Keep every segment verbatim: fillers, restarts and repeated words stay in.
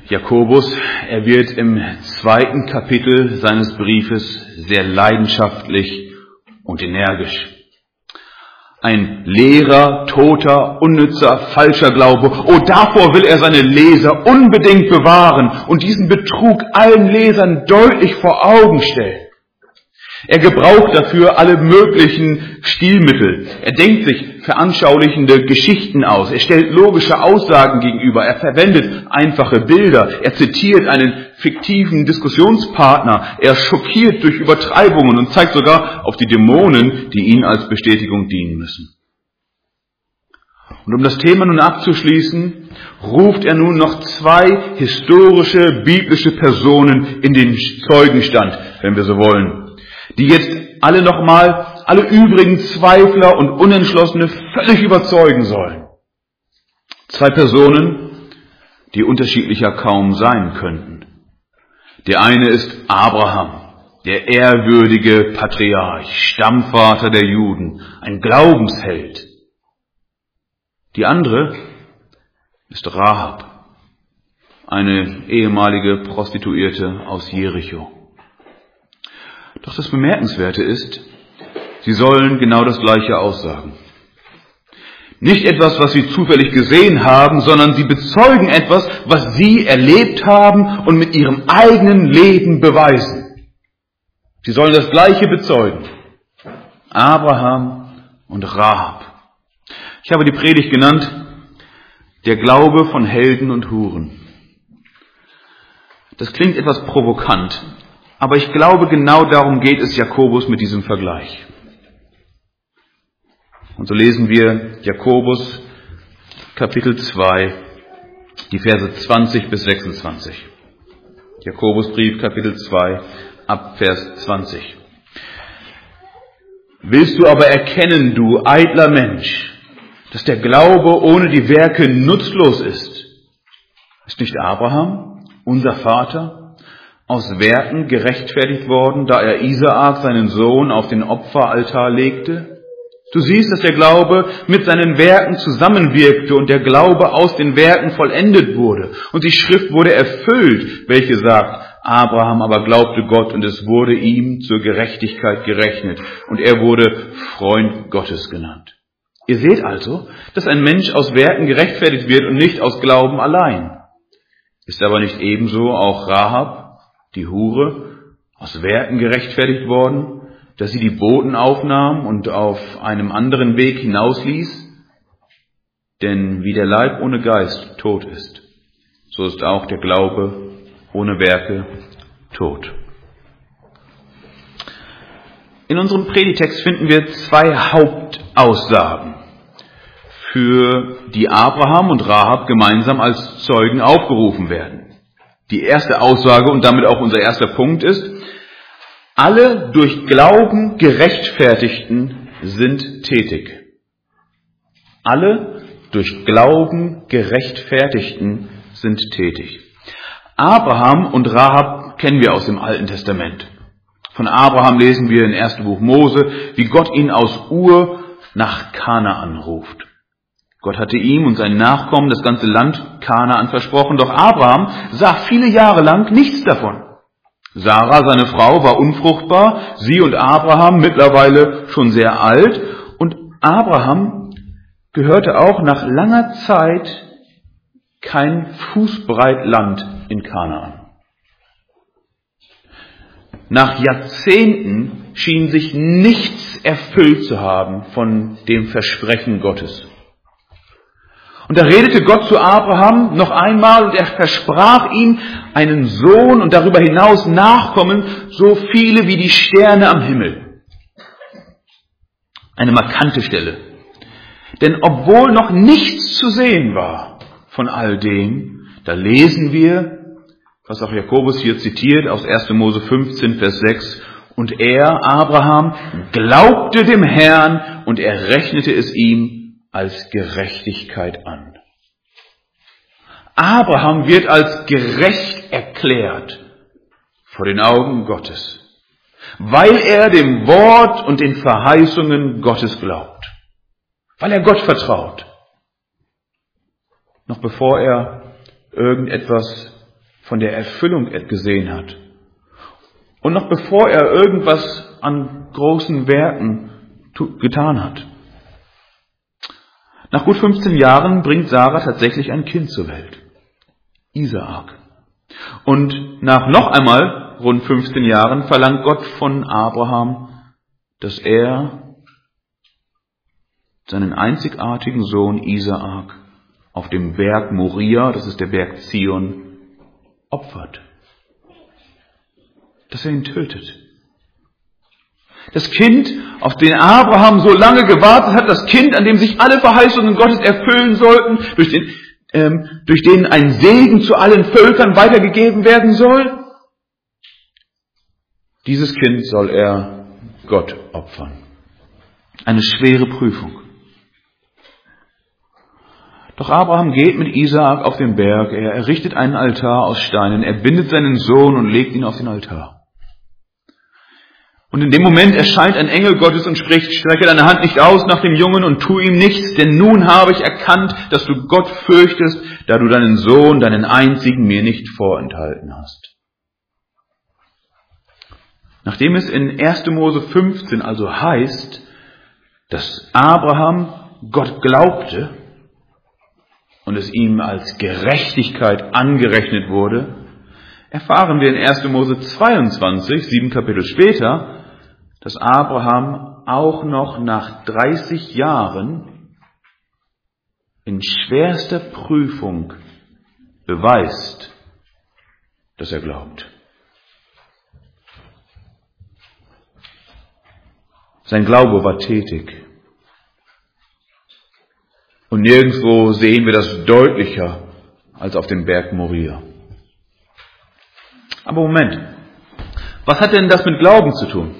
Jakobus, er wird im zweiten Kapitel seines Briefes sehr leidenschaftlich und energisch. Ein leerer, toter, unnützer, falscher Glaube. Oh, davor will er seine Leser unbedingt bewahren und diesen Betrug allen Lesern deutlich vor Augen stellen. Er gebraucht dafür alle möglichen Stilmittel. Er denkt sich veranschaulichende Geschichten aus. Er stellt logische Aussagen gegenüber. Er verwendet einfache Bilder. Er zitiert einen fiktiven Diskussionspartner. Er schockiert durch Übertreibungen und zeigt sogar auf die Dämonen, die ihnen als Bestätigung dienen müssen. Und um das Thema nun abzuschließen, ruft er nun noch zwei historische, biblische Personen in den Zeugenstand, wenn wir so wollen, die jetzt alle nochmal, alle übrigen Zweifler und Unentschlossene völlig überzeugen sollen. Zwei Personen, die unterschiedlicher kaum sein könnten. Der eine ist Abraham, der ehrwürdige Patriarch, Stammvater der Juden, ein Glaubensheld. Die andere ist Rahab, eine ehemalige Prostituierte aus Jericho. Doch das Bemerkenswerte ist, sie sollen genau das Gleiche aussagen. Nicht etwas, was sie zufällig gesehen haben, sondern sie bezeugen etwas, was sie erlebt haben und mit ihrem eigenen Leben beweisen. Sie sollen das Gleiche bezeugen. Abraham und Rahab. Ich habe die Predigt genannt, der Glaube von Helden und Huren. Das klingt etwas provokant. Aber ich glaube, genau darum geht es Jakobus mit diesem Vergleich. Und so lesen wir Jakobus Kapitel zwei, die Verse zwanzig bis sechsundzwanzig. Jakobusbrief Kapitel zwei, ab Vers zwanzig. Willst du aber erkennen, du eitler Mensch, dass der Glaube ohne die Werke nutzlos ist? Ist nicht Abraham, unser Vater, aus Werken gerechtfertigt worden, da er Isaak, seinen Sohn, auf den Opferaltar legte? Du siehst, dass der Glaube mit seinen Werken zusammenwirkte und der Glaube aus den Werken vollendet wurde. Und die Schrift wurde erfüllt, welche sagt, Abraham aber glaubte Gott und es wurde ihm zur Gerechtigkeit gerechnet und er wurde Freund Gottes genannt. Ihr seht also, dass ein Mensch aus Werken gerechtfertigt wird und nicht aus Glauben allein. Ist aber nicht ebenso auch Rahab, die Hure, aus Werken gerechtfertigt worden, dass sie die Boten aufnahm und auf einem anderen Weg hinausließ? Denn wie der Leib ohne Geist tot ist, so ist auch der Glaube ohne Werke tot. In unserem Predigtext finden wir zwei Hauptaussagen, für die Abraham und Rahab gemeinsam als Zeugen aufgerufen werden. Die erste Aussage und damit auch unser erster Punkt ist, alle durch Glauben Gerechtfertigten sind tätig. Alle durch Glauben Gerechtfertigten sind tätig. Abraham und Rahab kennen wir aus dem Alten Testament. Von Abraham lesen wir im ersten Buch Mose, wie Gott ihn aus Ur nach Kanaan ruft. Gott hatte ihm und seinen Nachkommen das ganze Land Kanaan versprochen, doch Abraham sah viele Jahre lang nichts davon. Sarah, seine Frau, war unfruchtbar, sie und Abraham mittlerweile schon sehr alt und Abraham gehörte auch nach langer Zeit kein Fußbreit Land in Kanaan. Nach Jahrzehnten schien sich nichts erfüllt zu haben von dem Versprechen Gottes. Und da redete Gott zu Abraham noch einmal und er versprach ihm einen Sohn und darüber hinaus Nachkommen, so viele wie die Sterne am Himmel. Eine markante Stelle. Denn obwohl noch nichts zu sehen war von all dem, da lesen wir, was auch Jakobus hier zitiert aus erster Mose fünfzehn, Vers sechs, und er, Abraham, glaubte dem Herrn und er rechnete es ihm als Gerechtigkeit an. Abraham wird als gerecht erklärt vor den Augen Gottes, weil er dem Wort und den Verheißungen Gottes glaubt, weil er Gott vertraut, noch bevor er irgendetwas von der Erfüllung gesehen hat. Und noch bevor er irgendwas an großen Werken getan hat. Nach gut fünfzehn Jahren bringt Sarah tatsächlich ein Kind zur Welt. Isaak. Und nach noch einmal rund fünfzehn Jahren verlangt Gott von Abraham, dass er seinen einzigartigen Sohn Isaak auf dem Berg Moria, das ist der Berg Zion, opfert. Dass er ihn tötet. Das Kind, auf den Abraham so lange gewartet hat, das Kind, an dem sich alle Verheißungen Gottes erfüllen sollten, durch den, ähm, durch den ein Segen zu allen Völkern weitergegeben werden soll, dieses Kind soll er Gott opfern. Eine schwere Prüfung. Doch Abraham geht mit Isaak auf den Berg, er errichtet einen Altar aus Steinen, er bindet seinen Sohn und legt ihn auf den Altar. Und in dem Moment erscheint ein Engel Gottes und spricht, strecke deine Hand nicht aus nach dem Jungen und tu ihm nichts, denn nun habe ich erkannt, dass du Gott fürchtest, da du deinen Sohn, deinen einzigen, mir nicht vorenthalten hast. Nachdem es in erster Mose fünfzehn also heißt, dass Abraham Gott glaubte und es ihm als Gerechtigkeit angerechnet wurde, erfahren wir in erster Mose zweiundzwanzig, sieben Kapitel später, dass Abraham auch noch nach dreißig Jahren in schwerster Prüfung beweist, dass er glaubt. Sein Glaube war tätig. Und nirgendwo sehen wir das deutlicher als auf dem Berg Moria. Aber Moment, was hat denn das mit Glauben zu tun,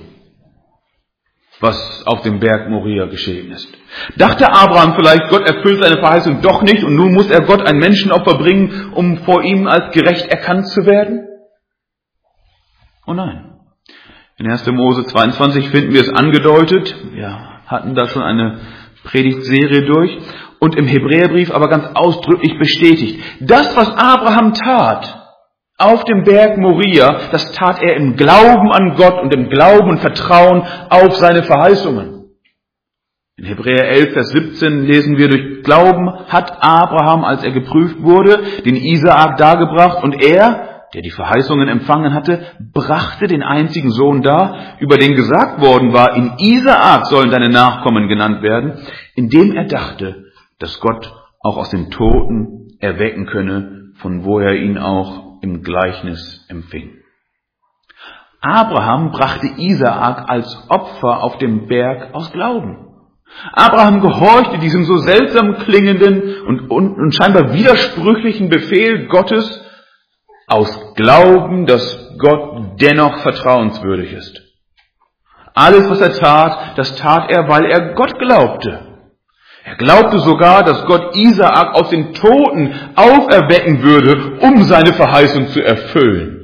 was auf dem Berg Moria geschehen ist? Dachte Abraham vielleicht, Gott erfüllt seine Verheißung doch nicht und nun muss er Gott ein Menschenopfer bringen, um vor ihm als gerecht erkannt zu werden? Oh nein. In erster Mose zweiundzwanzig finden wir es angedeutet. Wir hatten da schon eine Predigtserie durch. Und im Hebräerbrief aber ganz ausdrücklich bestätigt. Das, was Abraham tat auf dem Berg Moria, das tat er im Glauben an Gott und im Glauben und Vertrauen auf seine Verheißungen. In Hebräer elf, Vers siebzehn lesen wir, durch Glauben hat Abraham, als er geprüft wurde, den Isaak dargebracht und er, der die Verheißungen empfangen hatte, brachte den einzigen Sohn dar, über den gesagt worden war, in Isaak sollen deine Nachkommen genannt werden, indem er dachte, dass Gott auch aus den Toten erwecken könne, von wo er ihn auch im Gleichnis empfing. Abraham brachte Isaak als Opfer auf dem Berg aus Glauben. Abraham gehorchte diesem so seltsam klingenden und, und, und scheinbar widersprüchlichen Befehl Gottes aus Glauben, dass Gott dennoch vertrauenswürdig ist. Alles, was er tat, das tat er, weil er Gott glaubte. Er glaubte sogar, dass Gott Isaak aus den Toten auferwecken würde, um seine Verheißung zu erfüllen.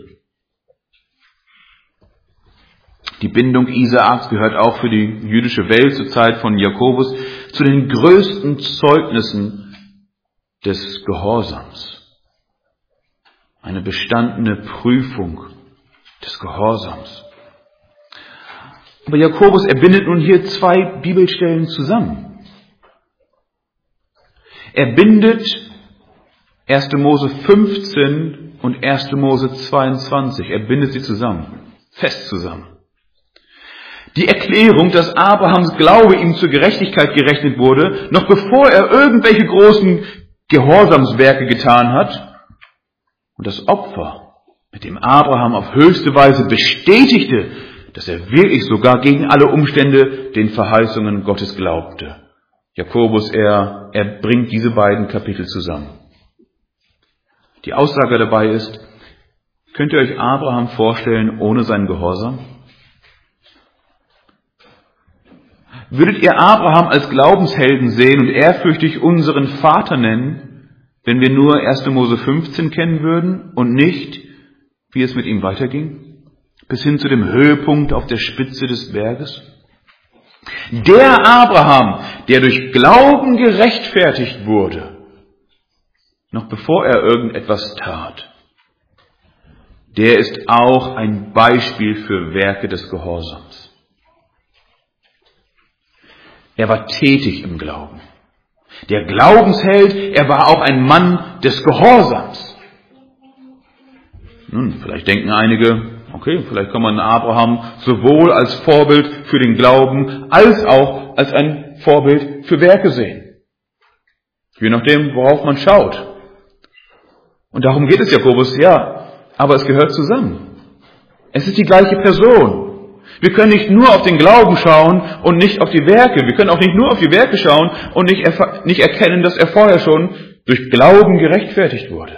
Die Bindung Isaaks gehört auch für die jüdische Welt zur Zeit von Jakobus zu den größten Zeugnissen des Gehorsams. Eine bestandene Prüfung des Gehorsams. Aber Jakobus, er bindet nun hier zwei Bibelstellen zusammen. Er bindet erster Mose fünfzehn und erster Mose zweiundzwanzig. Er bindet sie zusammen, fest zusammen. Die Erklärung, dass Abrahams Glaube ihm zur Gerechtigkeit gerechnet wurde, noch bevor er irgendwelche großen Gehorsamswerke getan hat, und das Opfer, mit dem Abraham auf höchste Weise bestätigte, dass er wirklich sogar gegen alle Umstände den Verheißungen Gottes glaubte. Jakobus, er, er bringt diese beiden Kapitel zusammen. Die Aussage dabei ist, könnt ihr euch Abraham vorstellen ohne seinen Gehorsam? Würdet ihr Abraham als Glaubenshelden sehen und ehrfürchtig unseren Vater nennen, wenn wir nur erster Mose fünfzehn kennen würden und nicht, wie es mit ihm weiterging, bis hin zu dem Höhepunkt auf der Spitze des Berges? Der Abraham, der durch Glauben gerechtfertigt wurde, noch bevor er irgendetwas tat. der ist auch ein Beispiel für Werke des Gehorsams. Er war tätig im Glauben. Der Glaubensheld, er war auch ein Mann des Gehorsams. Nun, vielleicht denken einige, okay, vielleicht kann man Abraham sowohl als Vorbild für den Glauben als auch als ein Vorbild für Werke sehen. Je nachdem, worauf man schaut. Und darum geht es Jakobus, ja, aber es gehört zusammen. Es ist die gleiche Person. Wir können nicht nur auf den Glauben schauen und nicht auf die Werke. Wir können auch nicht nur auf die Werke schauen und nicht, erf- nicht erkennen, dass er vorher schon durch Glauben gerechtfertigt wurde.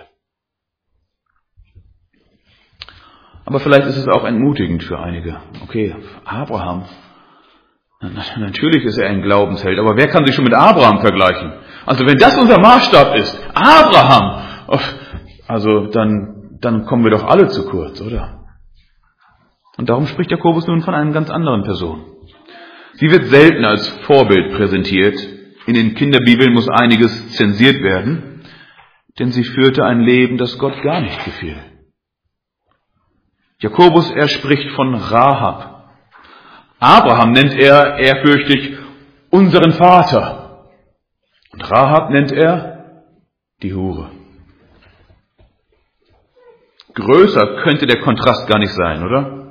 Aber vielleicht ist es auch entmutigend für einige. Okay, Abraham, natürlich ist er ein Glaubensheld, aber wer kann sich schon mit Abraham vergleichen? Also wenn das unser Maßstab ist, Abraham, also dann, dann kommen wir doch alle zu kurz, oder? Und darum spricht Jakobus nun von einer ganz anderen Person. Sie wird selten als Vorbild präsentiert. In den Kinderbibeln muss einiges zensiert werden, denn sie führte ein Leben, das Gott gar nicht gefiel. Jakobus, er spricht von Rahab. Abraham nennt er ehrfürchtig unseren Vater. Und Rahab nennt er die Hure. Größer könnte der Kontrast gar nicht sein, oder?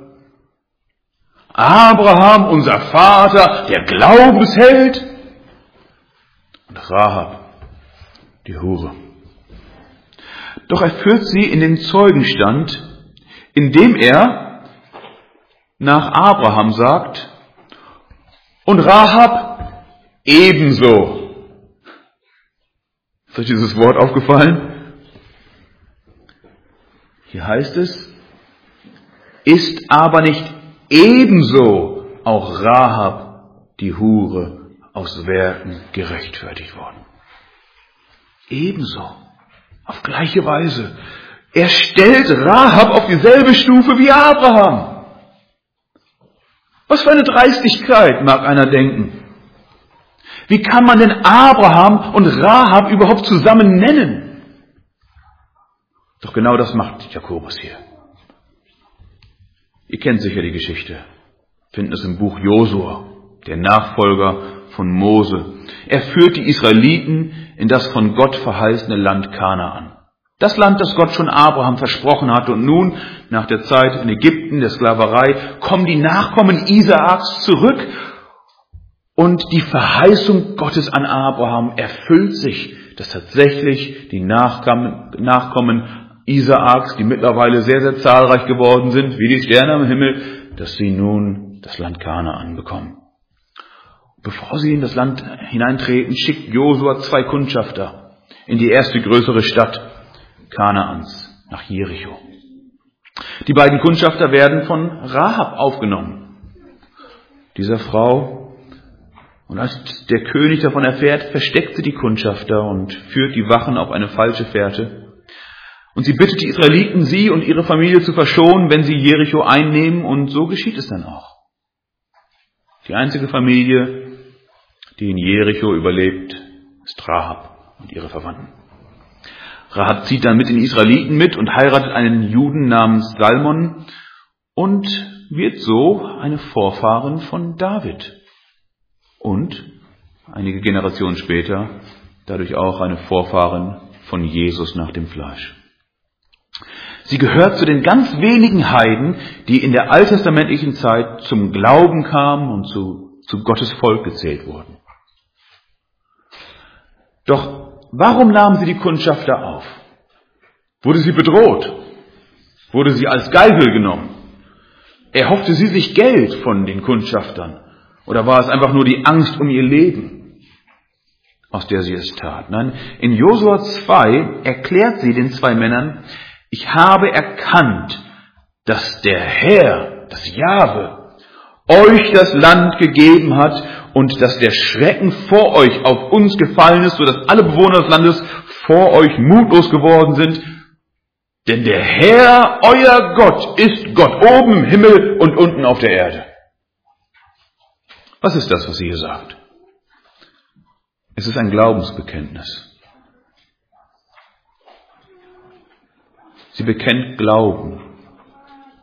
Abraham, unser Vater, der Glaubensheld. Und Rahab, die Hure. Doch er führt sie in den Zeugenstand, indem er nach Abraham sagt, und Rahab ebenso. Ist euch dieses Wort aufgefallen? Hier heißt es, ist aber nicht ebenso auch Rahab, die Hure, aus Werken gerechtfertigt worden. Ebenso, auf gleiche Weise. Er stellt Rahab auf dieselbe Stufe wie Abraham. Was für eine Dreistigkeit, mag einer denken. Wie kann man denn Abraham und Rahab überhaupt zusammen nennen? Doch genau das macht Jakobus hier. Ihr kennt sicher die Geschichte. Finden es im Buch Josua, der Nachfolger von Mose. Er führt die Israeliten in das von Gott verheißene Land Kanaan. Das Land, das Gott schon Abraham versprochen hat. Und nun, nach der Zeit in Ägypten, der Sklaverei, kommen die Nachkommen Isaaks zurück. Und die Verheißung Gottes an Abraham erfüllt sich, dass tatsächlich die Nachkommen, Nachkommen Isaaks, die mittlerweile sehr, sehr zahlreich geworden sind, wie die Sterne am Himmel, dass sie nun das Land Kanaan bekommen. Bevor sie in das Land hineintreten, schickt Josua zwei Kundschafter in die erste größere Stadt Kanaans, nach Jericho. Die beiden Kundschafter werden von Rahab aufgenommen, dieser Frau. Und als der König davon erfährt, versteckt sie die Kundschafter und führt die Wachen auf eine falsche Fährte. Und sie bittet die Israeliten, sie und ihre Familie zu verschonen, wenn sie Jericho einnehmen. Und so geschieht es dann auch. Die einzige Familie, die in Jericho überlebt, ist Rahab und ihre Verwandten. Rahab zieht dann mit den Israeliten mit und heiratet einen Juden namens Salmon und wird so eine Vorfahrin von David. Und einige Generationen später dadurch auch eine Vorfahrin von Jesus nach dem Fleisch. Sie gehört zu den ganz wenigen Heiden, die in der alttestamentlichen Zeit zum Glauben kamen und zu, zu Gottes Volk gezählt wurden. Doch warum nahmen sie die Kundschafter auf? Wurde sie bedroht? Wurde sie als Geisel genommen? Erhoffte sie sich Geld von den Kundschaftern? Oder war es einfach nur die Angst um ihr Leben, aus der sie es tat? Nein, in Josua zwei erklärt sie den zwei Männern, ich habe erkannt, dass der Herr, das Jahwe, euch das Land gegeben hat und dass der Schrecken vor euch auf uns gefallen ist, sodass alle Bewohner des Landes vor euch mutlos geworden sind. Denn der Herr, euer Gott, ist Gott oben im Himmel und unten auf der Erde. Was ist das, was sie hier sagt? Es ist ein Glaubensbekenntnis. Sie bekennt Glauben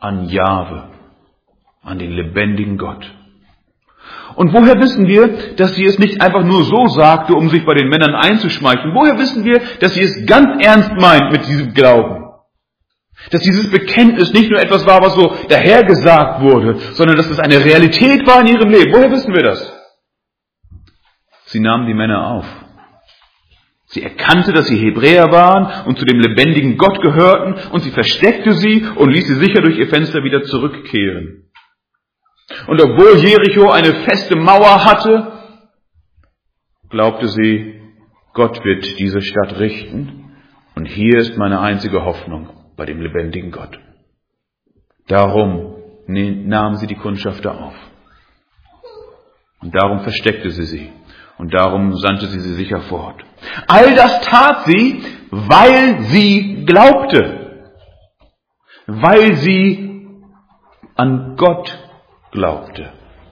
an Jahwe, an den lebendigen Gott. Und woher wissen wir, dass sie es nicht einfach nur so sagte, um sich bei den Männern einzuschmeicheln? Woher wissen wir, dass sie es ganz ernst meint mit diesem Glauben? Dass dieses Bekenntnis nicht nur etwas war, was so dahergesagt wurde, sondern dass es eine Realität war in ihrem Leben. Woher wissen wir das? Sie nahm die Männer auf. Sie erkannte, dass sie Hebräer waren und zu dem lebendigen Gott gehörten, und sie versteckte sie und ließ sie sicher durch ihr Fenster wieder zurückkehren. Und obwohl Jericho eine feste Mauer hatte, glaubte sie, Gott wird diese Stadt richten, und hier ist meine einzige Hoffnung bei dem lebendigen Gott. Darum nahm sie die Kundschafter auf. Und darum versteckte sie sie. Und darum sandte sie sie sicher fort. All das tat sie, weil sie glaubte. Weil sie an Gott glaubte.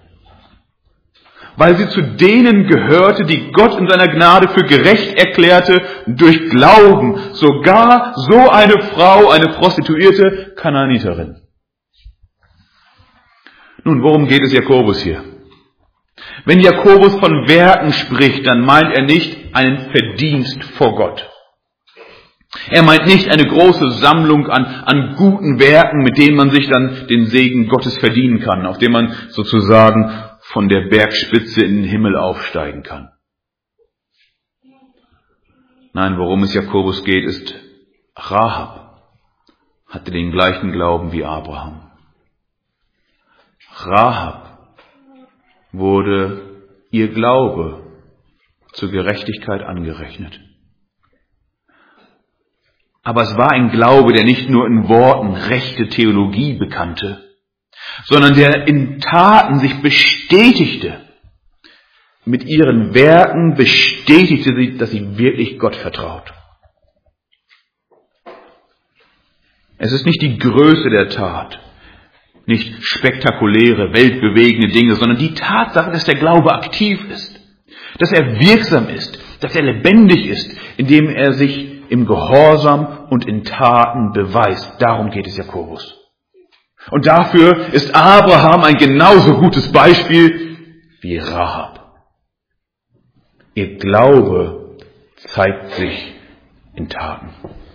Weil sie zu denen gehörte, die Gott in seiner Gnade für gerecht erklärte durch Glauben. Sogar so eine Frau, eine Prostituierte Kanaaniterin. Nun, worum geht es Jakobus hier? Wenn Jakobus von Werken spricht, dann meint er nicht einen Verdienst vor Gott. Er meint nicht eine große Sammlung an, an guten Werken, mit denen man sich dann den Segen Gottes verdienen kann, auf dem man sozusagen von der Bergspitze in den Himmel aufsteigen kann. Nein, worum es Jakobus geht, ist, Rahab hatte den gleichen Glauben wie Abraham. Rahab wurde ihr Glaube zur Gerechtigkeit angerechnet. Aber es war ein Glaube, der nicht nur in Worten rechte Theologie bekannte, sondern der in Taten sich bestätigte. Mit ihren Werken bestätigte sie, dass sie wirklich Gott vertraut. Es ist nicht die Größe der Tat, nicht spektakuläre, weltbewegende Dinge, sondern die Tatsache, dass der Glaube aktiv ist, dass er wirksam ist, dass er lebendig ist, indem er sich im Gehorsam und in Taten beweist. Darum geht es Jakobus. Und dafür ist Abraham ein genauso gutes Beispiel wie Rahab. Ihr Glaube zeigt sich in Taten.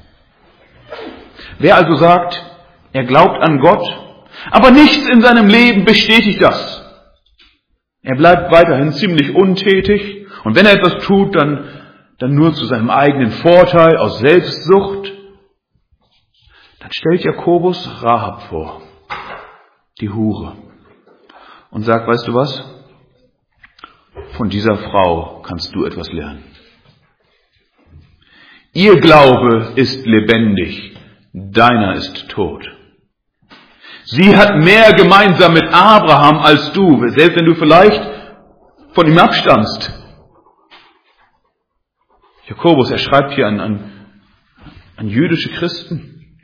Wer also sagt, er glaubt an Gott, aber nichts in seinem Leben bestätigt das. Er bleibt weiterhin ziemlich untätig, und wenn er etwas tut, dann, dann nur zu seinem eigenen Vorteil, aus Selbstsucht. Dann stellt Jakobus Rahab vor, die Hure, und sagt, weißt du was? Von dieser Frau kannst du etwas lernen. Ihr Glaube ist lebendig, deiner ist tot. Sie hat mehr gemeinsam mit Abraham als du, selbst wenn du vielleicht von ihm abstammst. Jakobus, er schreibt hier an, an, an jüdische Christen.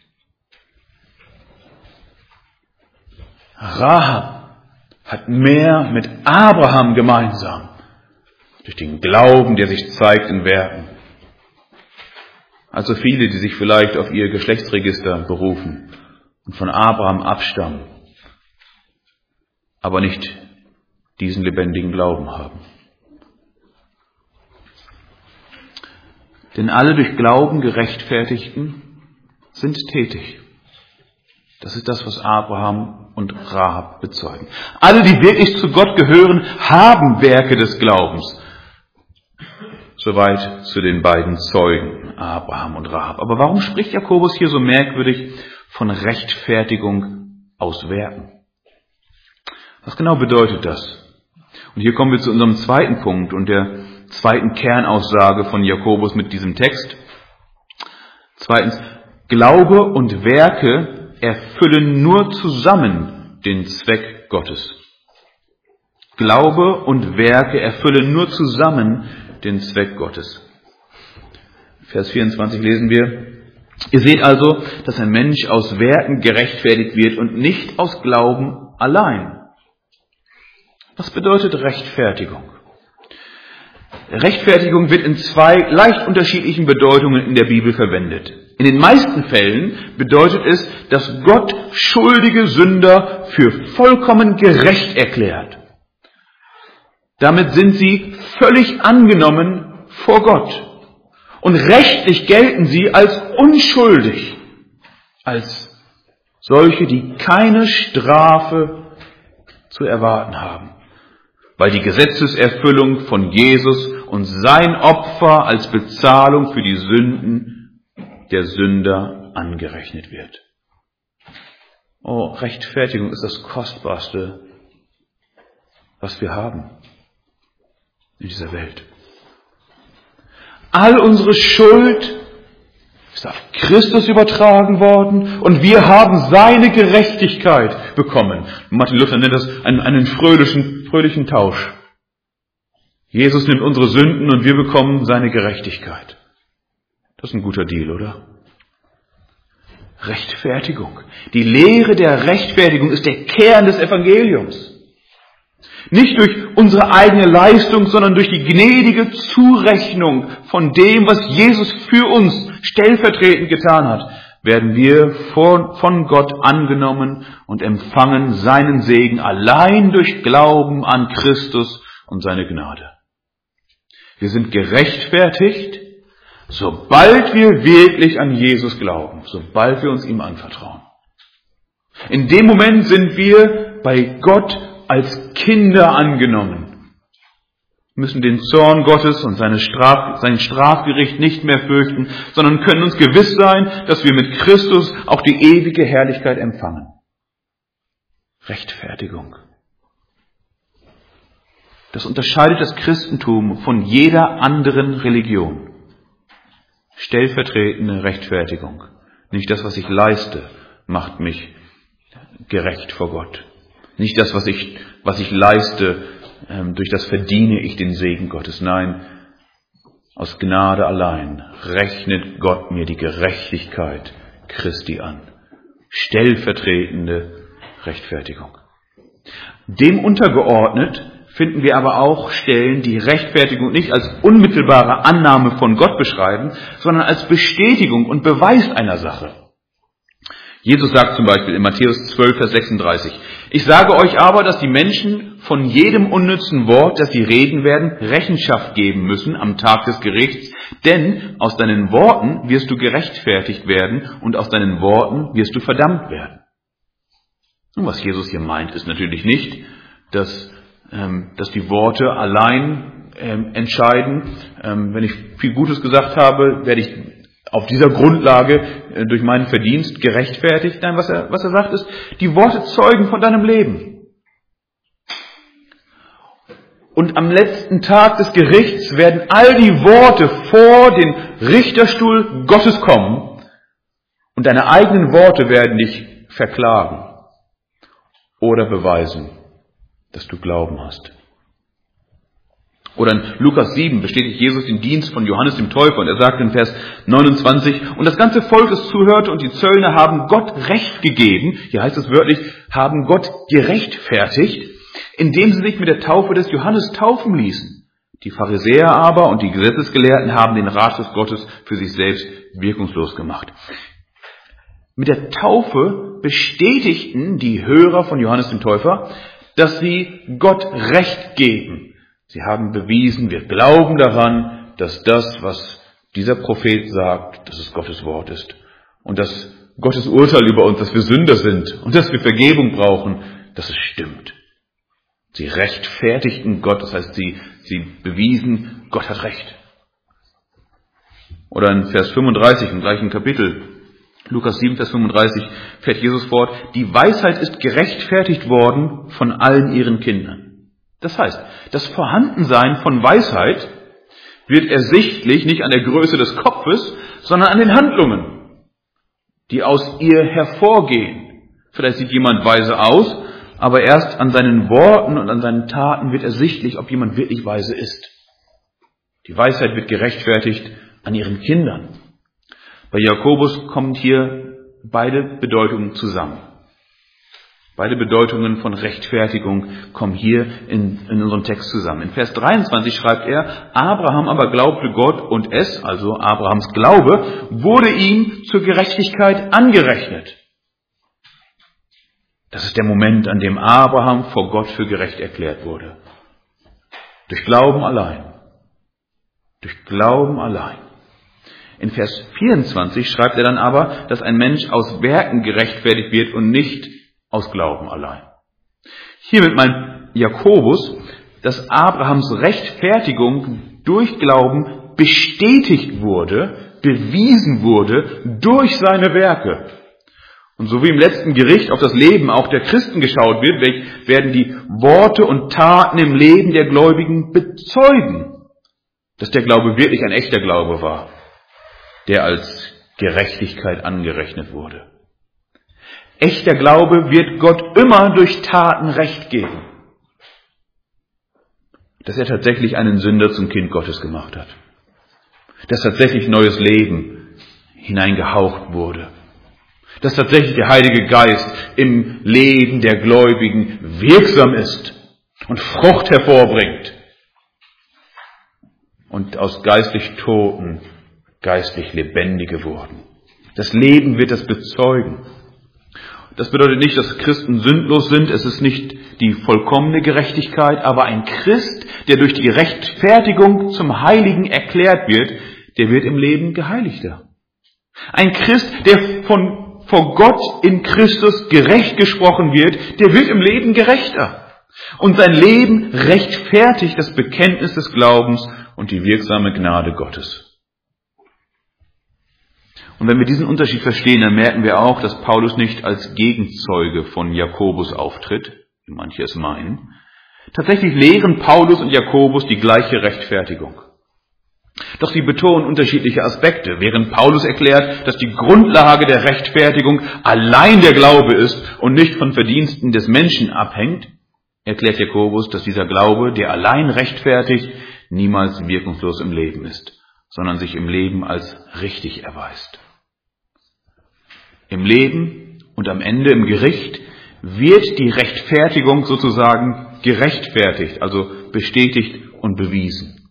Rahab hat mehr mit Abraham gemeinsam, durch den Glauben, der sich zeigt in Werken. Also viele, die sich vielleicht auf ihr Geschlechtsregister berufen und von Abraham abstammen, aber nicht diesen lebendigen Glauben haben. Denn alle durch Glauben Gerechtfertigten sind tätig. Das ist das, was Abraham und Rahab bezeugen. Alle, die wirklich zu Gott gehören, haben Werke des Glaubens. Soweit zu den beiden Zeugen, Abraham und Rahab. Aber warum spricht Jakobus hier so merkwürdig von Rechtfertigung aus Werken? Was genau bedeutet das? Und hier kommen wir zu unserem zweiten Punkt und der zweiten Kernaussage von Jakobus mit diesem Text. Zweitens, Glaube und Werke erfüllen nur zusammen den Zweck Gottes. Glaube und Werke erfüllen nur zusammen den Zweck Gottes. Vers vierundzwanzig lesen wir: Ihr seht also, dass ein Mensch aus Werken gerechtfertigt wird und nicht aus Glauben allein. Was bedeutet Rechtfertigung? Rechtfertigung wird in zwei leicht unterschiedlichen Bedeutungen in der Bibel verwendet. In In den meisten Fällen bedeutet es, dass Gott schuldige Sünder für vollkommen gerecht erklärt. Damit sind sie völlig angenommen vor Gott. Und rechtlich gelten sie als unschuldig, als solche, die keine Strafe zu erwarten haben, weil die Gesetzeserfüllung von Jesus und sein Opfer als Bezahlung für die Sünden der Sünder angerechnet wird. Oh, Rechtfertigung ist das Kostbarste, was wir haben in dieser Welt. All unsere Schuld ist auf Christus übertragen worden und wir haben seine Gerechtigkeit bekommen. Martin Luther nennt das einen, einen fröhlichen, fröhlichen Tausch. Jesus nimmt unsere Sünden und wir bekommen seine Gerechtigkeit. Das ist ein guter Deal, oder? Rechtfertigung. Die Lehre der Rechtfertigung ist der Kern des Evangeliums. Nicht durch unsere eigene Leistung, sondern durch die gnädige Zurechnung von dem, was Jesus für uns stellvertretend getan hat, werden wir von Gott angenommen und empfangen seinen Segen allein durch Glauben an Christus und seine Gnade. Wir sind gerechtfertigt, sobald wir wirklich an Jesus glauben, sobald wir uns ihm anvertrauen. In dem Moment sind wir bei Gott als Kinder angenommen, müssen den Zorn Gottes und seine Straf, sein Strafgericht nicht mehr fürchten, sondern können uns gewiss sein, dass wir mit Christus auch die ewige Herrlichkeit empfangen. Rechtfertigung. Das unterscheidet das Christentum von jeder anderen Religion. Stellvertretende Rechtfertigung. Nicht das, was ich leiste, macht mich gerecht vor Gott. Nicht das, was ich, was ich leiste, ähm, durch das verdiene ich den Segen Gottes. Nein, aus Gnade allein rechnet Gott mir die Gerechtigkeit Christi an. Stellvertretende Rechtfertigung. Dem untergeordnet finden wir aber auch Stellen, die Rechtfertigung nicht als unmittelbare Annahme von Gott beschreiben, sondern als Bestätigung und Beweis einer Sache. Jesus sagt zum Beispiel in Matthäus zwölf, Vers sechsunddreißig, ich sage euch aber, dass die Menschen von jedem unnützen Wort, das sie reden werden, Rechenschaft geben müssen am Tag des Gerichts, denn aus deinen Worten wirst du gerechtfertigt werden und aus deinen Worten wirst du verdammt werden. Und was Jesus hier meint, ist natürlich nicht, dass, ähm, dass die Worte allein ähm, entscheiden. Ähm, wenn ich viel Gutes gesagt habe, werde ich auf dieser Grundlage äh, durch meinen Verdienst gerechtfertigt. Nein, was er, was er sagt ist, die Worte zeugen von deinem Leben. Und am letzten Tag des Gerichts werden all die Worte vor den Richterstuhl Gottes kommen und deine eigenen Worte werden dich verklagen oder beweisen, dass du Glauben hast. Oder in Lukas sieben bestätigt Jesus den Dienst von Johannes dem Täufer und er sagt in Vers neunundzwanzig, und das ganze Volk, das zuhörte und die Zöllner haben Gott Recht gegeben, hier heißt es wörtlich, haben Gott gerechtfertigt, indem sie sich mit der Taufe des Johannes taufen ließen. Die Pharisäer aber und die Gesetzesgelehrten haben den Rat des Gottes für sich selbst wirkungslos gemacht. Mit der Taufe bestätigten die Hörer von Johannes dem Täufer, dass sie Gott Recht geben. Sie haben bewiesen, wir glauben daran, dass das, was dieser Prophet sagt, dass es Gottes Wort ist. Und dass Gottes Urteil über uns, dass wir Sünder sind und dass wir Vergebung brauchen, dass es stimmt. Sie rechtfertigten Gott, das heißt, sie, sie bewiesen, Gott hat Recht. Oder in Vers fünfunddreißig im gleichen Kapitel, Lukas sieben, Vers fünfunddreißig, fährt Jesus fort, die Weisheit ist gerechtfertigt worden von allen ihren Kindern. Das heißt, das Vorhandensein von Weisheit wird ersichtlich nicht an der Größe des Kopfes, sondern an den Handlungen, die aus ihr hervorgehen. Vielleicht sieht jemand weise aus, aber erst an seinen Worten und an seinen Taten wird ersichtlich, ob jemand wirklich weise ist. Die Weisheit wird gerechtfertigt an ihren Kindern. Bei Jakobus kommen hier beide Bedeutungen zusammen. Beide Bedeutungen von Rechtfertigung kommen hier in, in unserem Text zusammen. In Vers dreiundzwanzig schreibt er, Abraham aber glaubte Gott und es, also Abrahams Glaube, wurde ihm zur Gerechtigkeit angerechnet. Das ist der Moment, an dem Abraham vor Gott für gerecht erklärt wurde. Durch Glauben allein. Durch Glauben allein. In Vers vierundzwanzig schreibt er dann aber, dass ein Mensch aus Werken gerechtfertigt wird und nicht aus Glauben allein. Hiermit meint Jakobus, dass Abrahams Rechtfertigung durch Glauben bestätigt wurde, bewiesen wurde durch seine Werke. Und so wie im letzten Gericht auf das Leben auch der Christen geschaut wird, werden die Worte und Taten im Leben der Gläubigen bezeugen, dass der Glaube wirklich ein echter Glaube war, der als Gerechtigkeit angerechnet wurde. Echter Glaube wird Gott immer durch Taten Recht geben. Dass er tatsächlich einen Sünder zum Kind Gottes gemacht hat. Dass tatsächlich neues Leben hineingehaucht wurde. Dass tatsächlich der Heilige Geist im Leben der Gläubigen wirksam ist und Frucht hervorbringt. Und aus geistlich Toten geistlich Lebendige wurden. Das Leben wird das bezeugen. Das bedeutet nicht, dass Christen sündlos sind. Es ist nicht die vollkommene Gerechtigkeit, aber ein Christ, der durch die Rechtfertigung zum Heiligen erklärt wird, der wird im Leben geheiligter. Ein Christ, der von, vor Gott in Christus gerecht gesprochen wird, der wird im Leben gerechter. Und sein Leben rechtfertigt das Bekenntnis des Glaubens und die wirksame Gnade Gottes. Und wenn wir diesen Unterschied verstehen, dann merken wir auch, dass Paulus nicht als Gegenzeuge von Jakobus auftritt, wie manche es meinen. Tatsächlich lehren Paulus und Jakobus die gleiche Rechtfertigung. Doch sie betonen unterschiedliche Aspekte. Während Paulus erklärt, dass die Grundlage der Rechtfertigung allein der Glaube ist und nicht von Verdiensten des Menschen abhängt, erklärt Jakobus, dass dieser Glaube, der allein rechtfertigt, niemals wirkungslos im Leben ist, sondern sich im Leben als richtig erweist. Im Leben und am Ende im Gericht wird die Rechtfertigung sozusagen gerechtfertigt, also bestätigt und bewiesen.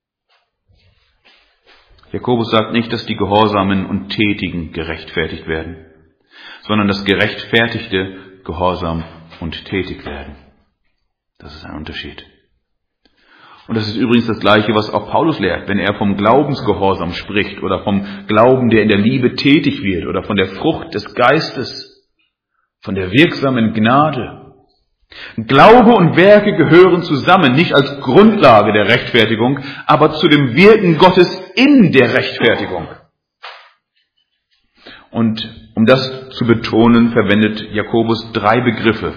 Jakobus sagt nicht, dass die Gehorsamen und Tätigen gerechtfertigt werden, sondern dass Gerechtfertigte gehorsam und tätig werden. Das ist ein Unterschied. Und das ist übrigens das Gleiche, was auch Paulus lehrt, wenn er vom Glaubensgehorsam spricht oder vom Glauben, der in der Liebe tätig wird oder von der Frucht des Geistes, von der wirksamen Gnade. Glaube und Werke gehören zusammen, nicht als Grundlage der Rechtfertigung, aber zu dem Wirken Gottes in der Rechtfertigung. Und um das zu betonen, verwendet Jakobus drei Begriffe,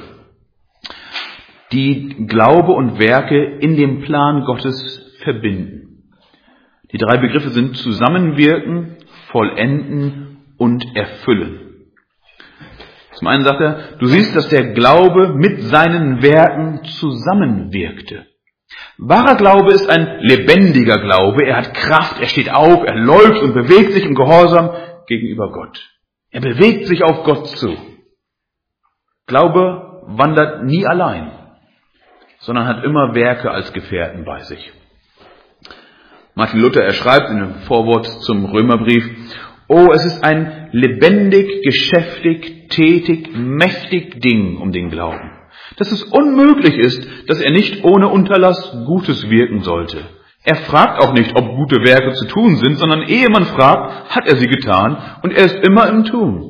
die Glaube und Werke in dem Plan Gottes verbinden. Die drei Begriffe sind zusammenwirken, vollenden und erfüllen. Zum einen sagt er, du siehst, dass der Glaube mit seinen Werken zusammenwirkte. Wahrer Glaube ist ein lebendiger Glaube. Er hat Kraft, er steht auf, er läuft und bewegt sich im Gehorsam gegenüber Gott. Er bewegt sich auf Gott zu. Glaube wandert nie allein, sondern hat immer Werke als Gefährten bei sich. Martin Luther, er schreibt in dem Vorwort zum Römerbrief, oh, es ist ein lebendig, geschäftig, tätig, mächtig Ding um den Glauben, dass es unmöglich ist, dass er nicht ohne Unterlass Gutes wirken sollte. Er fragt auch nicht, ob gute Werke zu tun sind, sondern ehe man fragt, hat er sie getan und er ist immer im Tun.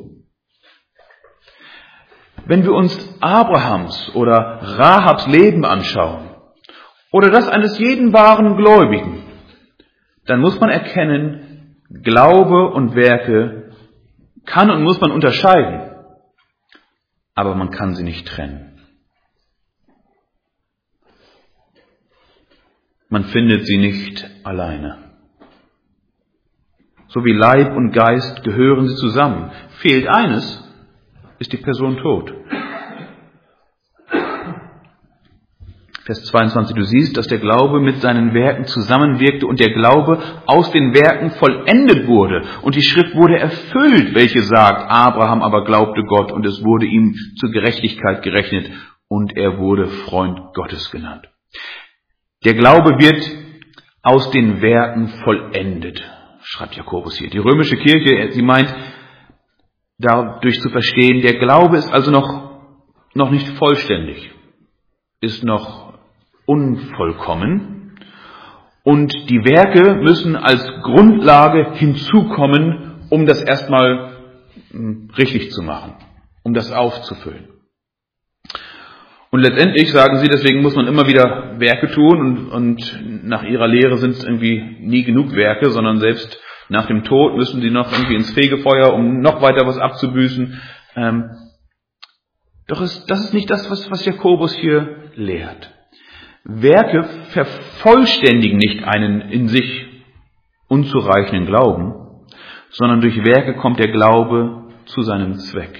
Wenn wir uns Abrahams oder Rahabs Leben anschauen oder das eines jeden wahren Gläubigen, dann muss man erkennen, Glaube und Werke kann und muss man unterscheiden, aber man kann sie nicht trennen. Man findet sie nicht alleine. So wie Leib und Geist gehören sie zusammen. Fehlt eines, ist die Person tot. Vers zweiundzwanzig, du siehst, dass der Glaube mit seinen Werken zusammenwirkte und der Glaube aus den Werken vollendet wurde. Und die Schrift wurde erfüllt, welche sagt, Abraham aber glaubte Gott und es wurde ihm zur Gerechtigkeit gerechnet und er wurde Freund Gottes genannt. Der Glaube wird aus den Werken vollendet, schreibt Jakobus hier. Die römische Kirche, sie meint, dadurch zu verstehen, der Glaube ist also noch, noch nicht vollständig, ist noch unvollkommen und die Werke müssen als Grundlage hinzukommen, um das erstmal richtig zu machen, um das aufzufüllen. Und letztendlich sagen sie, deswegen muss man immer wieder Werke tun und, und nach ihrer Lehre sind es irgendwie nie genug Werke, sondern selbst nach dem Tod müssen sie noch irgendwie ins Fegefeuer, um noch weiter was abzubüßen. Ähm, doch ist, das ist nicht das, was, was Jakobus hier lehrt. Werke vervollständigen nicht einen in sich unzureichenden Glauben, sondern durch Werke kommt der Glaube zu seinem Zweck.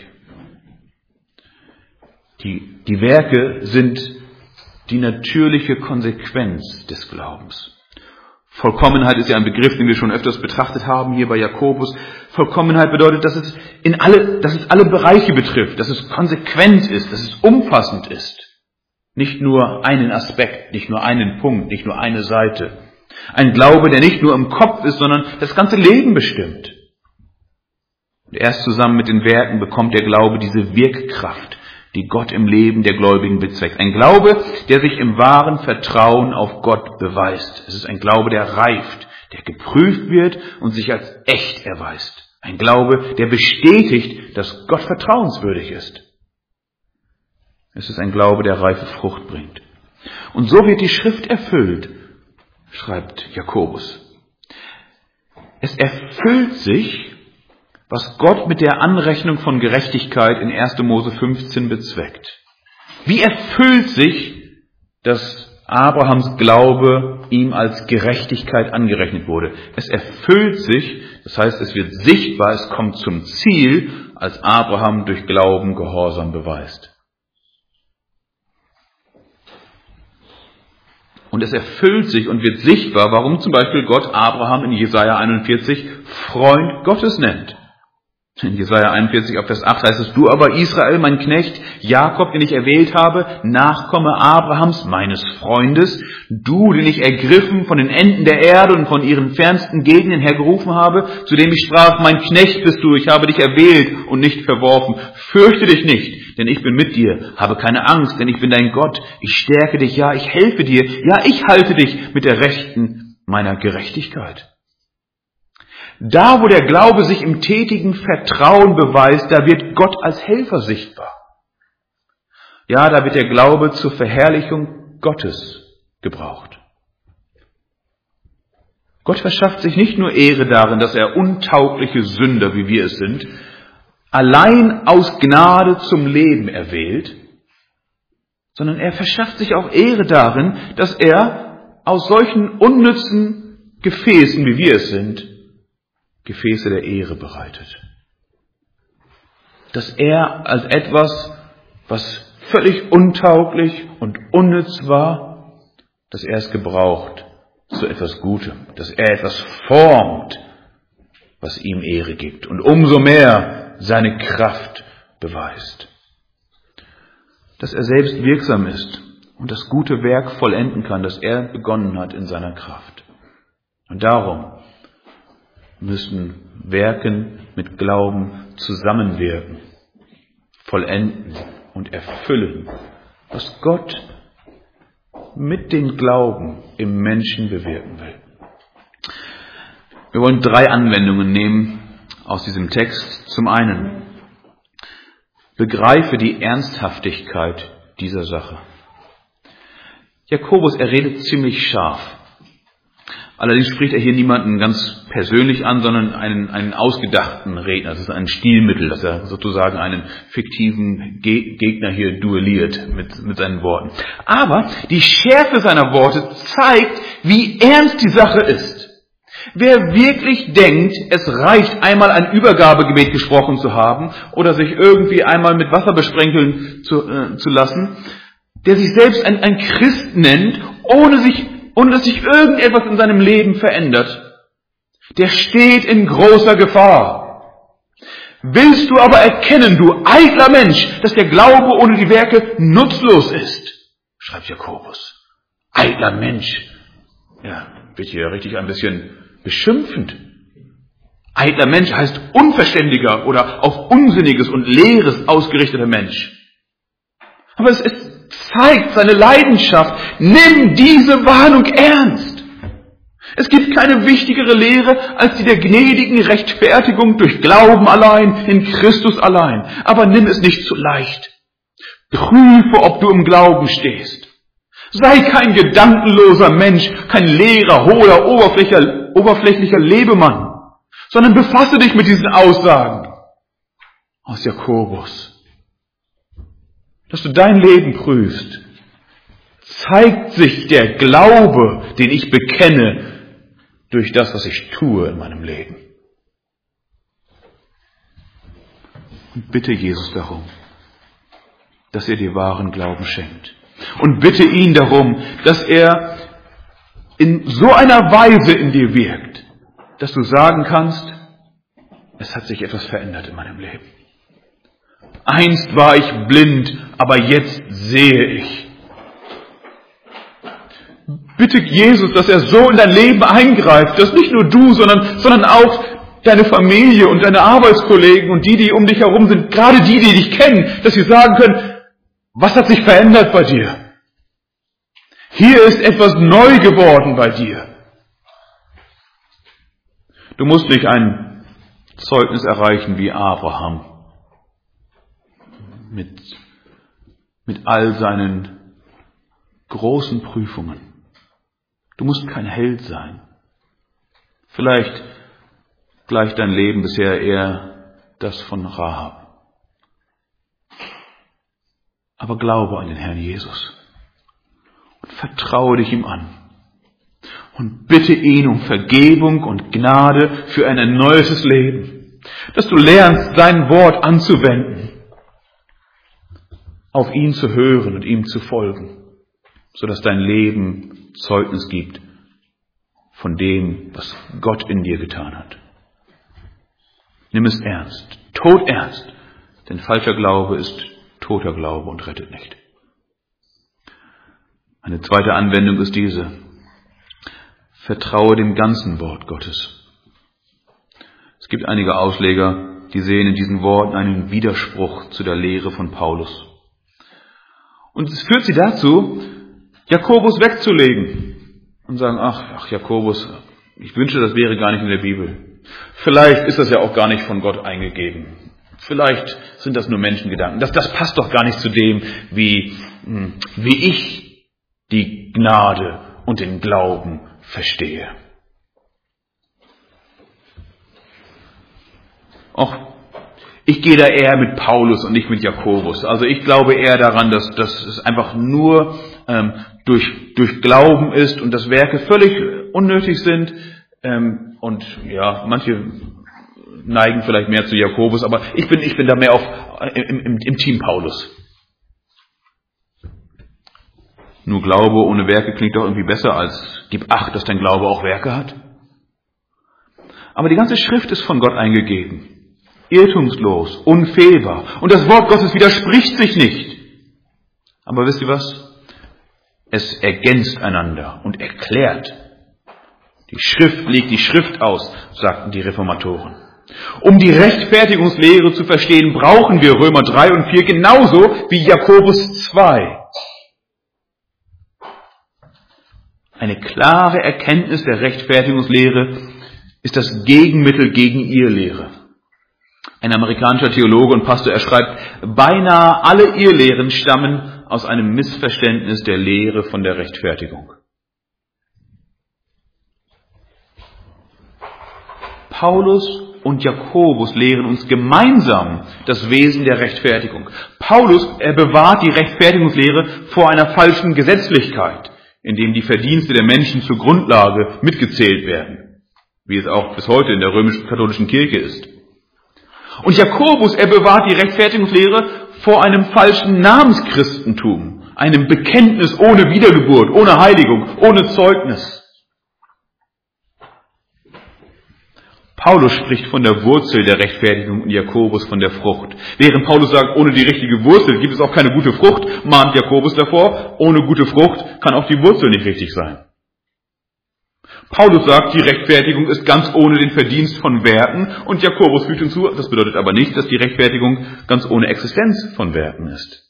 Die, die Werke sind die natürliche Konsequenz des Glaubens. Vollkommenheit ist ja ein Begriff, den wir schon öfters betrachtet haben hier bei Jakobus. Vollkommenheit bedeutet, dass es in alle, dass es alle Bereiche betrifft, dass es konsequent ist, dass es umfassend ist. Nicht nur einen Aspekt, nicht nur einen Punkt, nicht nur eine Seite. Ein Glaube, der nicht nur im Kopf ist, sondern das ganze Leben bestimmt. Und erst zusammen mit den Werken bekommt der Glaube diese Wirkkraft, die Gott im Leben der Gläubigen bezweckt. Ein Glaube, der sich im wahren Vertrauen auf Gott beweist. Es ist ein Glaube, der reift, der geprüft wird und sich als echt erweist. Ein Glaube, der bestätigt, dass Gott vertrauenswürdig ist. Es ist ein Glaube, der reife Frucht bringt. Und so wird die Schrift erfüllt, schreibt Jakobus. Es erfüllt sich, was Gott mit der Anrechnung von Gerechtigkeit in erster Mose fünfzehn bezweckt. Wie erfüllt sich, dass Abrahams Glaube ihm als Gerechtigkeit angerechnet wurde? Es erfüllt sich, das heißt, es wird sichtbar, es kommt zum Ziel, als Abraham durch Glauben Gehorsam beweist. Und es erfüllt sich und wird sichtbar, warum zum Beispiel Gott Abraham in Jesaja einundvierzig Freund Gottes nennt. In Jesaja einundvierzig, ab Vers acht heißt es, du aber Israel, mein Knecht, Jakob, den ich erwählt habe, Nachkomme Abrahams, meines Freundes, du, den ich ergriffen von den Enden der Erde und von ihren fernsten Gegenden hergerufen habe, zu dem ich sprach, mein Knecht bist du, ich habe dich erwählt und nicht verworfen. Fürchte dich nicht, denn ich bin mit dir. Habe keine Angst, denn ich bin dein Gott. Ich stärke dich, ja, ich helfe dir. Ja, ich halte dich mit der Rechten meiner Gerechtigkeit. Da, wo der Glaube sich im tätigen Vertrauen beweist, da wird Gott als Helfer sichtbar. Ja, da wird der Glaube zur Verherrlichung Gottes gebraucht. Gott verschafft sich nicht nur Ehre darin, dass er untaugliche Sünder, wie wir es sind, allein aus Gnade zum Leben erwählt, sondern er verschafft sich auch Ehre darin, dass er aus solchen unnützen Gefäßen, wie wir es sind, Gefäße der Ehre bereitet. Dass er als etwas, was völlig untauglich und unnütz war, dass er es gebraucht zu etwas Gutem, dass er etwas formt, was ihm Ehre gibt und umso mehr seine Kraft beweist. Dass er selbst wirksam ist und das gute Werk vollenden kann, das er begonnen hat in seiner Kraft. Und darum müssen Werken mit Glauben zusammenwirken, vollenden und erfüllen, was Gott mit dem Glauben im Menschen bewirken will. Wir wollen drei Anwendungen nehmen aus diesem Text. Zum einen, begreife die Ernsthaftigkeit dieser Sache. Jakobus, er redet ziemlich scharf. Allerdings spricht er hier niemanden ganz persönlich an, sondern einen, einen ausgedachten Redner. Das ist ein Stilmittel, dass er sozusagen einen fiktiven Ge- Gegner hier duelliert mit, mit seinen Worten. Aber die Schärfe seiner Worte zeigt, wie ernst die Sache ist. Wer wirklich denkt, es reicht einmal ein Übergabegebet gesprochen zu haben oder sich irgendwie einmal mit Wasser besprenkeln zu, äh, zu lassen, der sich selbst ein, ein Christ nennt, ohne sich, ohne dass sich irgendetwas in seinem Leben verändert, der steht in großer Gefahr. Willst du aber erkennen, du eitler Mensch, dass der Glaube ohne die Werke nutzlos ist, schreibt Jakobus. Eitler Mensch. Ja, wird hier richtig ein bisschen beschimpfend. Eitler Mensch heißt unverständiger oder auf Unsinniges und Leeres ausgerichteter Mensch. Aber es, es zeigt seine Leidenschaft. Nimm diese Warnung ernst. Es gibt keine wichtigere Lehre als die der gnädigen Rechtfertigung durch Glauben allein, in Christus allein. Aber nimm es nicht zu leicht. Prüfe, ob du im Glauben stehst. Sei kein gedankenloser Mensch, kein leerer, hohler, oberflächlicher, oberflächlicher Lebemann, sondern befasse dich mit diesen Aussagen aus Jakobus. Dass du dein Leben prüfst, zeigt sich der Glaube, den ich bekenne, durch das, was ich tue in meinem Leben. Und bitte Jesus darum, dass er dir wahren Glauben schenkt. Und bitte ihn darum, dass er in so einer Weise in dir wirkt, dass du sagen kannst, es hat sich etwas verändert in meinem Leben. Einst war ich blind, aber jetzt sehe ich. Bitte Jesus, dass er so in dein Leben eingreift, dass nicht nur du, sondern, sondern auch deine Familie und deine Arbeitskollegen und die, die um dich herum sind, gerade die, die dich kennen, dass sie sagen können, was hat sich verändert bei dir? Hier ist etwas neu geworden bei dir. Du musst nicht ein Zeugnis erreichen wie Abraham mit, mit all seinen großen Prüfungen. Du musst kein Held sein. Vielleicht gleicht dein Leben bisher eher das von Rahab. Aber glaube an den Herrn Jesus und vertraue dich ihm an und bitte ihn um Vergebung und Gnade für ein erneuertes Leben, dass du lernst, sein Wort anzuwenden, auf ihn zu hören und ihm zu folgen, sodass dein Leben Zeugnis gibt von dem, was Gott in dir getan hat. Nimm es ernst, todernst, denn falscher Glaube ist toter Glaube und rettet nicht. Eine zweite Anwendung ist diese. Vertraue dem ganzen Wort Gottes. Es gibt einige Ausleger, die sehen in diesen Worten einen Widerspruch zu der Lehre von Paulus. Und es führt sie dazu, Jakobus wegzulegen und sagen, ach, ach Jakobus, ich wünsche, das wäre gar nicht in der Bibel. Vielleicht ist das ja auch gar nicht von Gott eingegeben. Vielleicht sind das nur Menschengedanken. Das, das passt doch gar nicht zu dem, wie, wie ich die Gnade und den Glauben verstehe. Auch ich gehe da eher mit Paulus und nicht mit Jakobus. Also ich glaube eher daran, dass, dass es einfach nur ähm, durch, durch Glauben ist und dass Werke völlig unnötig sind. Ähm, und ja, manche neigen vielleicht mehr zu Jakobus, aber ich bin, ich bin da mehr auf, im, im, im Team Paulus. Nur Glaube ohne Werke klingt doch irgendwie besser als gib Acht, dass dein Glaube auch Werke hat. Aber die ganze Schrift ist von Gott eingegeben. Irrtumslos, unfehlbar. Und das Wort Gottes widerspricht sich nicht. Aber wisst ihr was? Es ergänzt einander und erklärt. Die Schrift legt die Schrift aus, sagten die Reformatoren. Um die Rechtfertigungslehre zu verstehen, brauchen wir Römer drei und vier genauso wie Jakobus zwei. Eine klare Erkenntnis der Rechtfertigungslehre ist das Gegenmittel gegen Irrlehre. Ein amerikanischer Theologe und Pastor, er schreibt, beinahe alle Irrlehren stammen aus einem Missverständnis der Lehre von der Rechtfertigung. Paulus und Jakobus lehren uns gemeinsam das Wesen der Rechtfertigung. Paulus, er bewahrt die Rechtfertigungslehre vor einer falschen Gesetzlichkeit, indem die Verdienste der Menschen zur Grundlage mitgezählt werden, wie es auch bis heute in der römisch-katholischen Kirche ist. Und Jakobus, er bewahrt die Rechtfertigungslehre vor einem falschen Namenschristentum, einem Bekenntnis ohne Wiedergeburt, ohne Heiligung, ohne Zeugnis. Paulus spricht von der Wurzel der Rechtfertigung und Jakobus von der Frucht. Während Paulus sagt, ohne die richtige Wurzel gibt es auch keine gute Frucht, mahnt Jakobus davor, ohne gute Frucht kann auch die Wurzel nicht richtig sein. Paulus sagt, die Rechtfertigung ist ganz ohne den Verdienst von Werken und Jakobus fügt hinzu, das bedeutet aber nicht, dass die Rechtfertigung ganz ohne Existenz von Werken ist.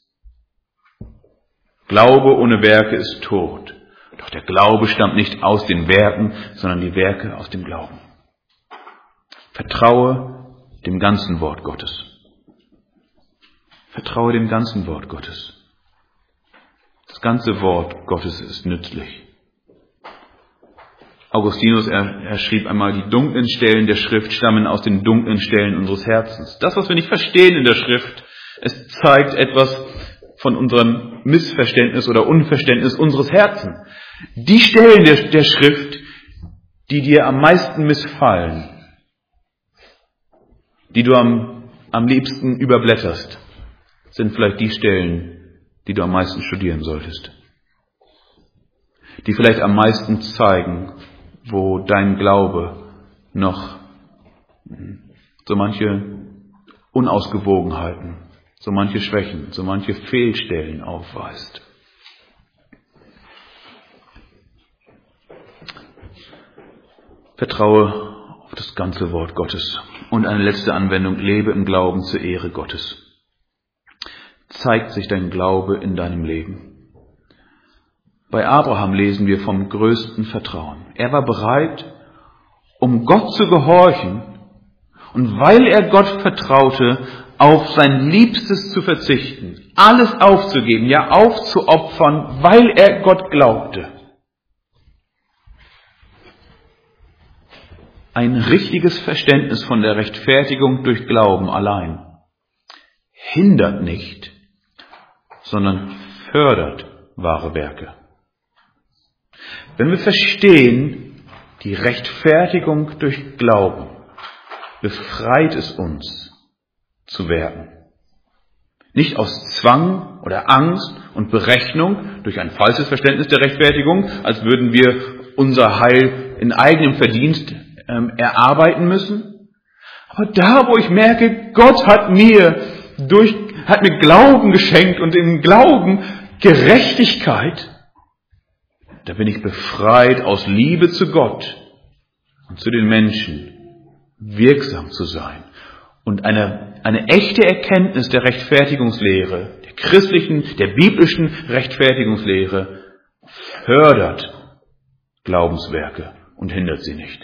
Glaube ohne Werke ist tot. Doch der Glaube stammt nicht aus den Werken, sondern die Werke aus dem Glauben. Vertraue dem ganzen Wort Gottes. Vertraue dem ganzen Wort Gottes. Das ganze Wort Gottes ist nützlich. Augustinus, er, er schrieb einmal, die dunklen Stellen der Schrift stammen aus den dunklen Stellen unseres Herzens. Das, was wir nicht verstehen in der Schrift, es zeigt etwas von unserem Missverständnis oder Unverständnis unseres Herzens. Die Stellen der, der Schrift, die dir am meisten missfallen, die du am, am liebsten überblätterst, sind vielleicht die Stellen, die du am meisten studieren solltest. Die vielleicht am meisten zeigen, wo dein Glaube noch so manche Unausgewogenheiten, so manche Schwächen, so manche Fehlstellen aufweist. Vertraue auf das ganze Wort Gottes. Und eine letzte Anwendung, lebe im Glauben zur Ehre Gottes. Zeigt sich dein Glaube in deinem Leben? Bei Abraham lesen wir vom größten Vertrauen. Er war bereit, um Gott zu gehorchen, und weil er Gott vertraute, auf sein Liebstes zu verzichten, alles aufzugeben, ja aufzuopfern, weil er Gott glaubte. Ein richtiges Verständnis von der Rechtfertigung durch Glauben allein hindert nicht, sondern fördert wahre Werke. Wenn wir verstehen, die Rechtfertigung durch Glauben befreit es uns zu Werken. Nicht aus Zwang oder Angst und Berechnung durch ein falsches Verständnis der Rechtfertigung, als würden wir unser Heil in eigenem Verdienst ähm, erarbeiten müssen. Aber da, wo ich merke, Gott hat mir durch, hat mir Glauben geschenkt und im Glauben Gerechtigkeit, da bin ich befreit, aus Liebe zu Gott und zu den Menschen wirksam zu sein. Und eine, eine echte Erkenntnis der Rechtfertigungslehre, der christlichen, der biblischen Rechtfertigungslehre, fördert Glaubenswerke und hindert sie nicht.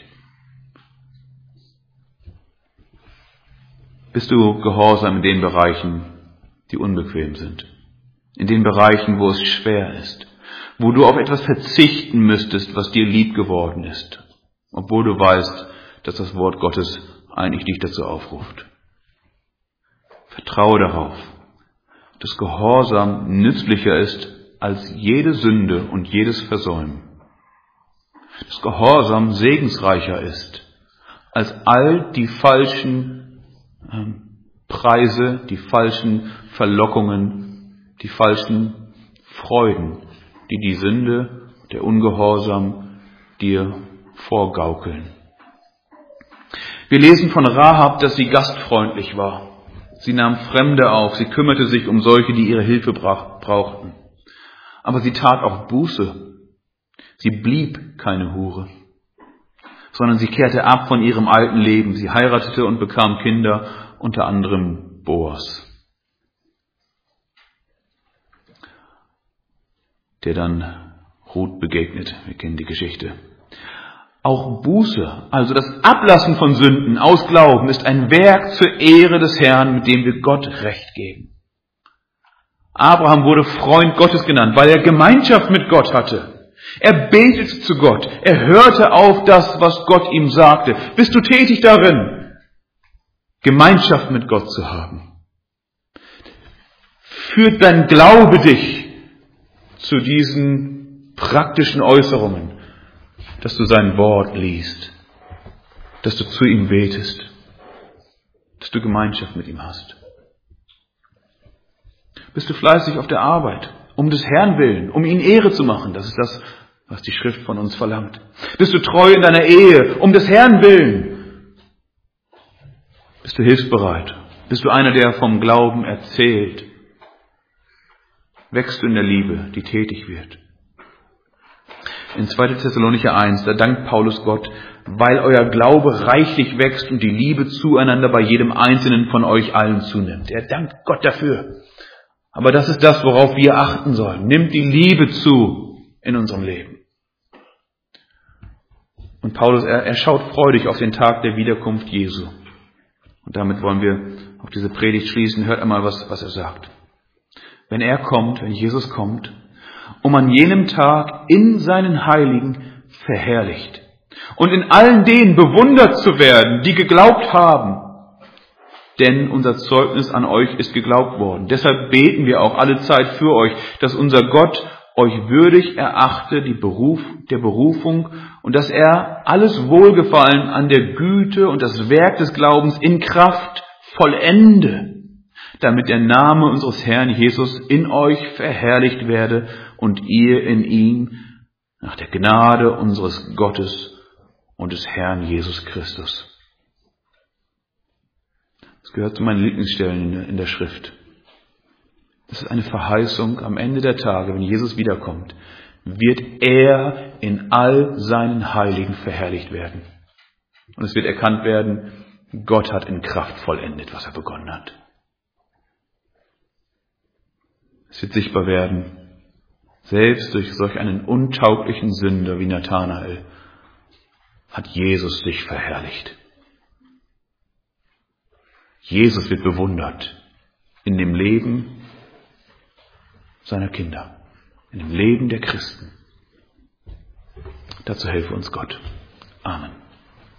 Bist du gehorsam in den Bereichen, die unbequem sind? In den Bereichen, wo es schwer ist? Wo du auf etwas verzichten müsstest, was dir lieb geworden ist? Obwohl du weißt, dass das Wort Gottes eigentlich dich dazu aufruft. Vertraue darauf, dass Gehorsam nützlicher ist als jede Sünde und jedes Versäumen. Dass Gehorsam segensreicher ist als all die falschen Preise, die falschen Verlockungen, die falschen Freuden, die die Sünde, der Ungehorsam dir vorgaukeln. Wir lesen von Rahab, dass sie gastfreundlich war. Sie nahm Fremde auf, sie kümmerte sich um solche, die ihre Hilfe brauchten. Aber sie tat auch Buße. Sie blieb keine Hure, sondern sie kehrte ab von ihrem alten Leben. Sie heiratete und bekam Kinder, unter anderem Boas, der dann Ruth begegnet. Wir kennen die Geschichte. Auch Buße, also das Ablassen von Sünden aus Glauben, ist ein Werk zur Ehre des Herrn, mit dem wir Gott Recht geben. Abraham wurde Freund Gottes genannt, weil er Gemeinschaft mit Gott hatte. Er betete zu Gott. Er hörte auf das, was Gott ihm sagte. Bist du tätig darin, Gemeinschaft mit Gott zu haben? Führt dein Glaube dich zu diesen praktischen Äußerungen, dass du sein Wort liest, dass du zu ihm betest, dass du Gemeinschaft mit ihm hast? Bist du fleißig auf der Arbeit, um des Herrn willen, um ihn Ehre zu machen. Das ist das, was die Schrift von uns verlangt. Bist du treu in deiner Ehe, um des Herrn willen? Bist du hilfsbereit? Bist du einer, der vom Glauben erzählt? Wächst du in der Liebe, die tätig wird? In zweiter Thessalonicher eins, da dankt Paulus Gott, weil euer Glaube reichlich wächst und die Liebe zueinander bei jedem Einzelnen von euch allen zunimmt. Er dankt Gott dafür. Aber das ist das, worauf wir achten sollen. Nimmt die Liebe zu in unserem Leben. Und Paulus, er, er schaut freudig auf den Tag der Wiederkunft Jesu. Und damit wollen wir auf diese Predigt schließen. Hört einmal, was, was er sagt. Wenn er kommt, wenn Jesus kommt, um an jenem Tag in seinen Heiligen verherrlicht und in allen denen bewundert zu werden, die geglaubt haben. Denn unser Zeugnis an euch ist geglaubt worden. Deshalb beten wir auch alle Zeit für euch, dass unser Gott euch würdig erachte, die Beruf, der Berufung, und dass er alles Wohlgefallen an der Güte und das Werk des Glaubens in Kraft vollende, damit der Name unseres Herrn Jesus in euch verherrlicht werde und ihr in ihm nach der Gnade unseres Gottes und des Herrn Jesus Christus. Das gehört zu meinen Lieblingsstellen in der Schrift. Das ist eine Verheißung am Ende der Tage, wenn Jesus wiederkommt, wird er in all seinen Heiligen verherrlicht werden. Und es wird erkannt werden, Gott hat in Kraft vollendet, was er begonnen hat. Es wird sichtbar werden, selbst durch solch einen untauglichen Sünder wie Nathanael hat Jesus sich verherrlicht. Jesus wird bewundert in dem Leben seiner Kinder, in dem Leben der Christen. Dazu helfe uns Gott. Amen.